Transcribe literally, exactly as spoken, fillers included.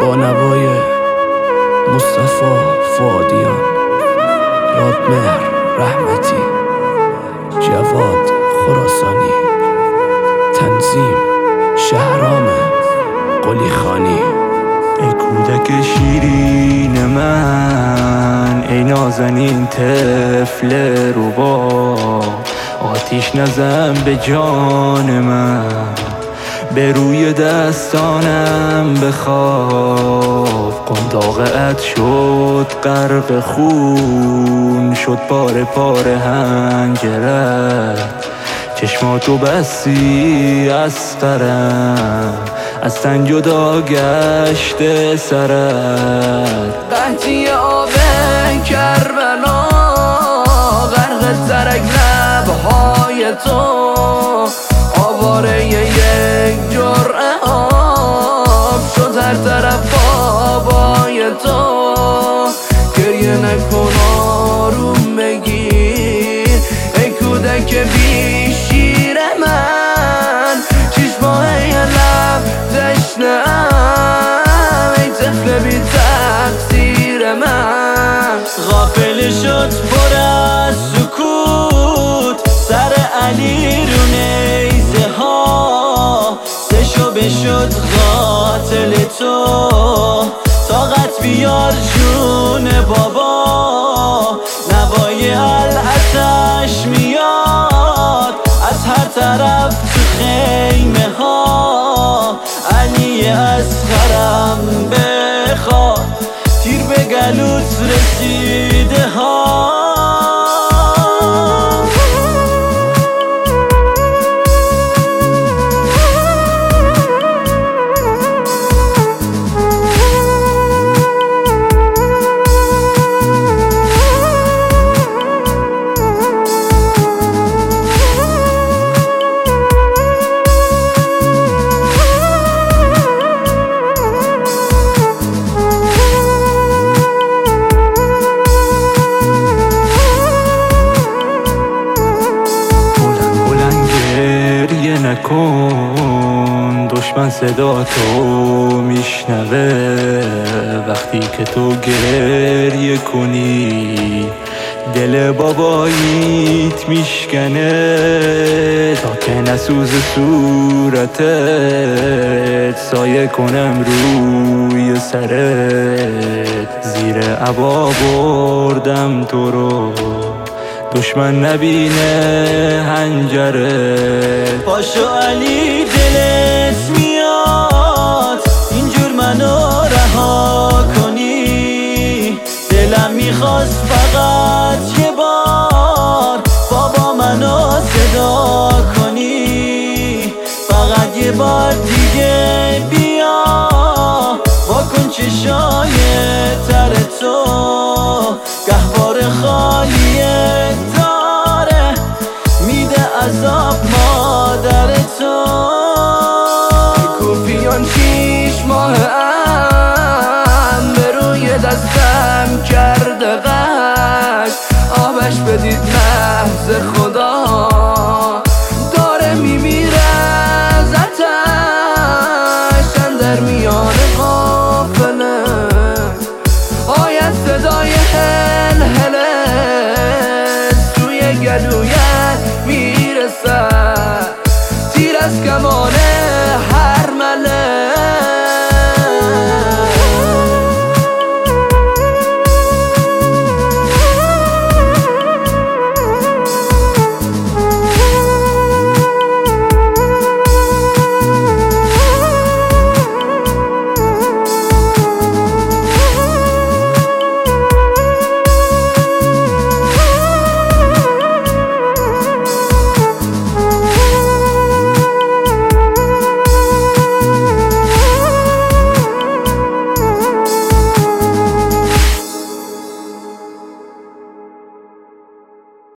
با نوای مصطفی فؤادیان، رادمهر رحمتی، جواد خراسانی، تنظیم شهرام قلی خانی. ای کودک شیرین من، ای نازنین طفل ربا، آتیش نزن به جان من، به روی دستانم بخواب. قنداقت شد غرق خون، شد پاره پاره حنجرت، چشماتو بستی از قرم، از تن جدا گشته سرت. قحطی آب کربلا غرق ترک لبهای تو، آواره یک جرعه آب شد هر طرف بابای تو. گریه نکن آروم بگیر ای کودک بی شیر من، چشمای لب تشنه‌ام ای طفل بی تقصیر من. غافل شد پر از سکوت سر علی رو نیزه ها، سشو بشد قاتل تو، طاقت بیار جون بابا. نوای العتش میاد از هر طرف تو خیمه ها، علی اصغرم بخواد تیر به گلوت رسیده ها. نکن دشمن صدا تو میشنوه، وقتی که تو گریه کنی دل باباییت میشکنه، تا که نسوز صورتت سایه کنم روی سرت. زیر عبا بردم تو رو دشمن نبینه حنجره. پاشو علی دلت میاد اینجور منو رها کنی، دلم میخواست فقط یه بار بابا منو صدا کنی، فقط یه بار دیگه بیا واکن چشای تر تو، گهوار خالیه داره میده عذاب مادر تو. کوفیان شیش ماه ام به روی دستم کرده غش، آبش بدید محض خدا داره میمیره از آتش اندر میان قافله. آید صدای هل هله توی گلویت میرسد، تیر از کمان هر مله.